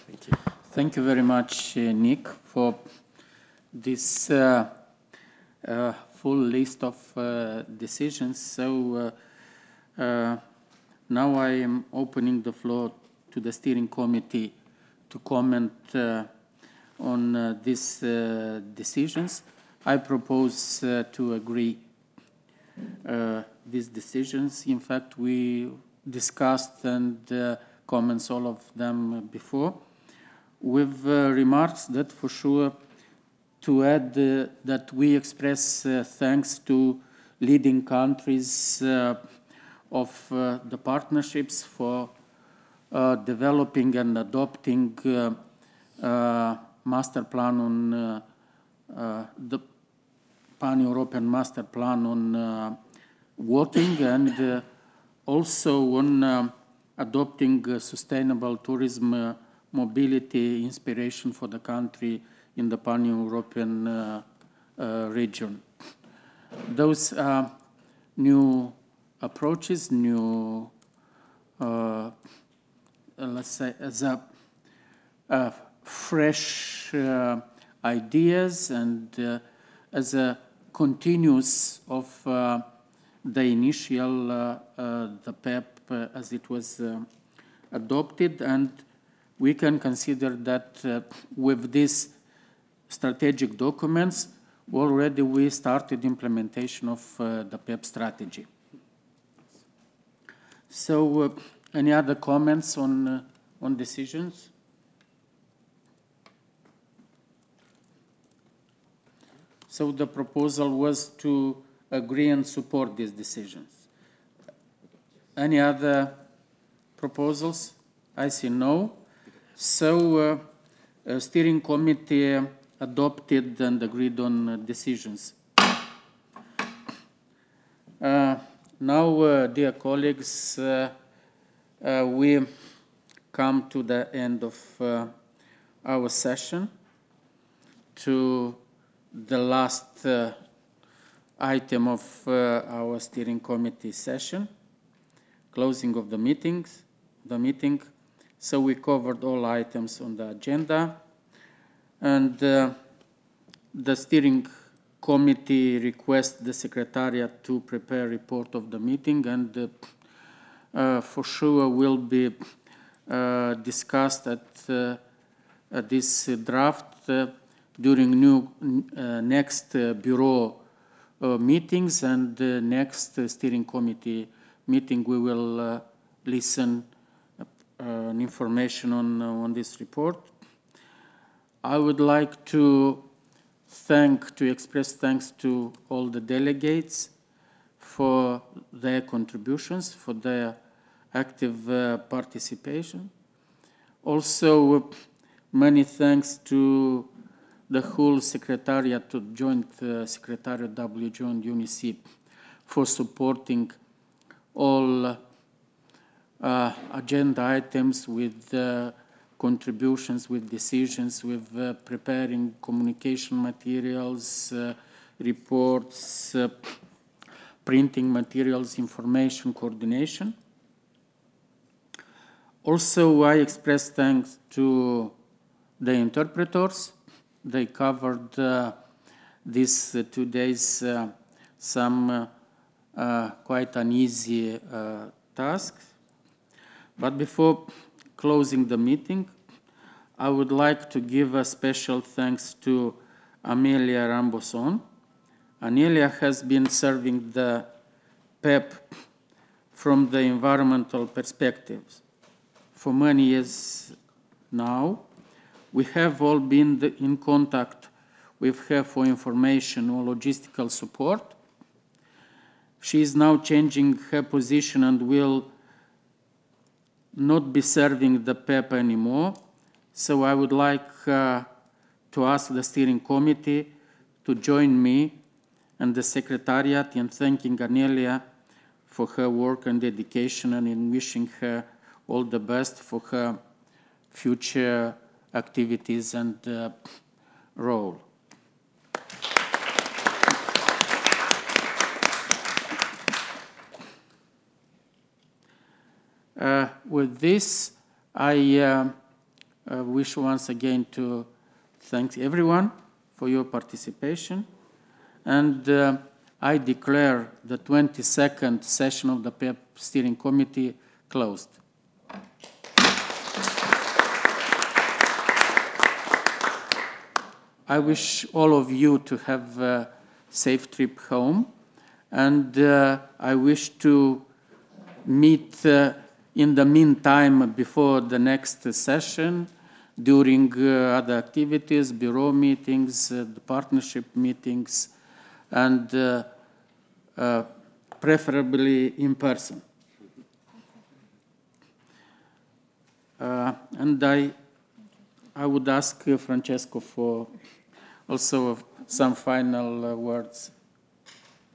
Thank you. Thank you very much, Nick, for this full list of decisions. So now I am opening the floor to the steering committee to comment on these decisions. I propose to agree these decisions. In fact, we discussed and comments all of them before, with remarks that for sure to add that we express thanks to leading countries of the partnerships for developing and adopting master plan on the Pan-European master plan on walking and also on adopting sustainable tourism mobility inspiration for the country in the Pan-European region. Those are new approaches, new, let's say, as a fresh ideas and as a continuous of the initial, the PEP as it was adopted, and we can consider that with these strategic documents, already we started implementation of the PEP strategy. So, any other comments on decisions? So the proposal was to agree and support these decisions. Any other proposals? I see no. So steering committee adopted and agreed on decisions. Now, dear colleagues, we come to the end of our session, to the last item of our steering committee session, closing of the meeting. So we covered all items on the agenda, and the steering committee requests the Secretariat to prepare a report of the meeting, and for sure will be discussed at this draft during next bureau meetings, and next steering committee meeting we will listen information on this report. I would like to express thanks to all the delegates for their contributions, for their active participation. Also, many thanks to the whole Secretariat, to Joint Secretariat WGO and UNICEF, for supporting all agenda items with contributions, with decisions, with preparing communication materials, reports, printing materials, information, coordination. Also, I express thanks to the interpreters. They covered these 2 days some quite uneasy tasks. But before closing the meeting, I would like to give a special thanks to Amelia Ramboson. Amelia has been serving the PEP from the environmental perspectives for many years now. We have all been in contact with her for information or logistical support. She is now changing her position and will not be serving the PEP anymore. So I would like to ask the steering committee to join me and the Secretariat in thanking Amelia for her work and dedication, and in wishing her all the best for her future activities and role. With this, I wish once again to thank everyone for your participation. And I declare the 22nd session of the PEP Steering Committee closed. I wish all of you to have a safe trip home, and I wish to meet in the meantime before the next session, during other activities, bureau meetings, the partnership meetings, and preferably in person. And I would ask Francesco for also some final words.